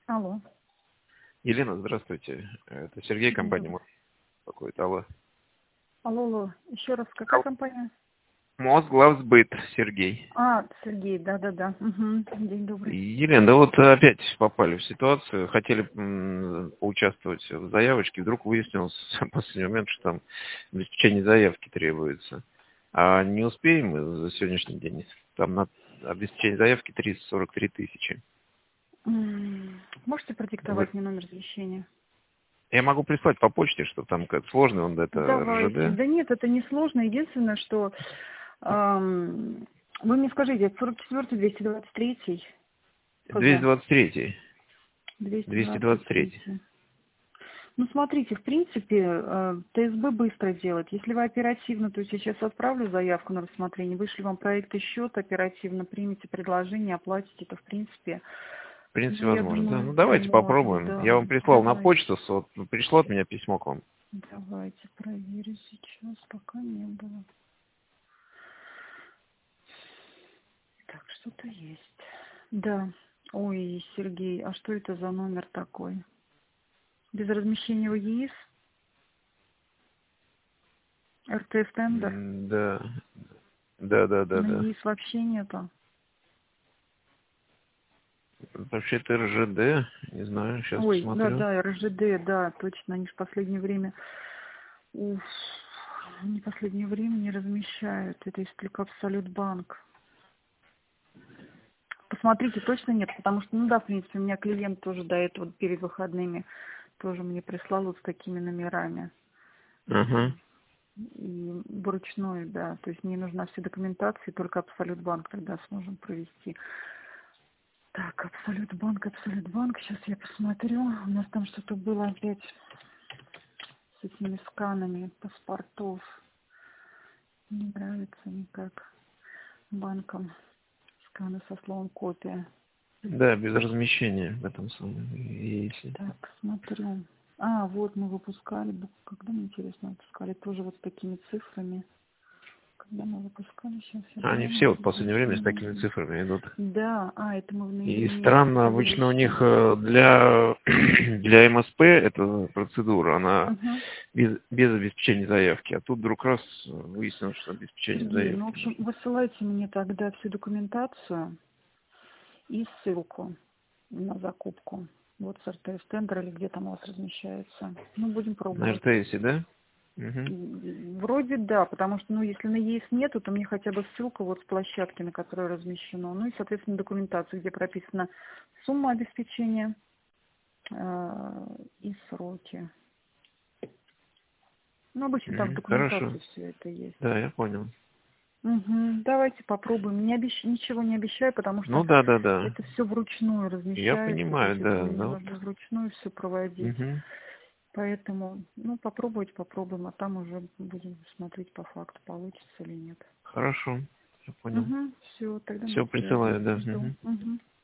Алло. Елена, здравствуйте. Это Сергей, День компания добрый. МОЗ. Какой-то, алло. Алло. Еще раз, какая компания? Мосглавсбыт, Сергей. Сергей, да-да-да. Угу. День добрый. Елена, да вот опять попали в ситуацию, хотели поучаствовать в заявочке, вдруг выяснилось в последний момент, что там обеспечение заявки требуется. А не успеем мы за сегодняшний день. Там на обеспечение заявки 343 тысячи. Можете продиктовать мне номер замещения? Я могу прислать по почте, что там как сложный, он это Давайте. РЖД. Да нет, это не сложно. Единственное, что вы мне скажите, 44-й, 223-й ФЗ? 223. 223. 223. Ну, смотрите, в принципе, ТСБ быстро делает. Если вы оперативно, то есть я сейчас отправлю заявку на рассмотрение, вышлю вам проект и счет, оперативно примите предложение, оплатите это, в принципе. В принципе, Ну, я возможно, да. Ну, думаю, давайте можно, попробуем. Я да. вам прислал на Давайте. почту, пришло от меня письмо к вам. Давайте проверю сейчас, пока не было. Так, что-то есть. Да. Ой, Сергей, а что это за номер такой? Без размещения в ЕИС? РТС тендер? Да, да, да, да, На да. ЕИС вообще нету. Вообще-то РЖД, не знаю, сейчас Ой, посмотрю. да-да, РЖД, да, точно, они же в последнее время, уф, они в последнее время не размещают. Это из только Абсолют Банк. Посмотрите, точно нет, потому что, ну да, в принципе, у меня клиент тоже до этого перед выходными тоже мне прислал вот с такими номерами. Ага. И вручную, да, то есть мне нужна вся документация, и только Абсолют Банк тогда сможем провести. Так, Абсолют Банк, сейчас я посмотрю. У нас там что-то было опять с этими сканами паспортов. Не нравится никак банкам сканы со словом копия. Да, без размещения в этом самом ЕИСе. Так, смотрю. Вот мы выпускали, когда мы, интересно, выпускали, тоже вот с такими цифрами. Когда мы выпускали, сейчас я Они гляну, все вот в последнее время с такими размещение. цифрами идут. Да, это мы в И ноябре месяце странно, обычно у них вышли. для МСП эта процедура, она Ага. без обеспечения заявки. А тут вдруг раз выяснилось, что обеспечение Сергей, ну, в заявки общем, нужно. высылайте мне тогда всю документацию и ссылку на закупку. Вот с РТС тендер или где там у вас размещается. Ну, будем На пробовать. РТСе, да? Угу. Вроде да, потому что, ну, если на ЕИС нету, то мне хотя бы ссылка вот с площадки, на которой размещено. Ну и, соответственно, документация, где прописана сумма обеспечения и сроки. Ну, обычно там в Хорошо. документации все это есть. Да, я понял. Давайте попробуем. Ничего не обещаю, потому что Ну да, да, да. это все вручную Я размещается, то понимаю, есть это да. мне Да вот. нужно вручную все проводить. Угу. Поэтому, ну, попробуем, а там уже будем смотреть по факту, получится или нет. Хорошо. Я понял. Все, тогда на Все связи. присылаю, да. Жду. Мгм.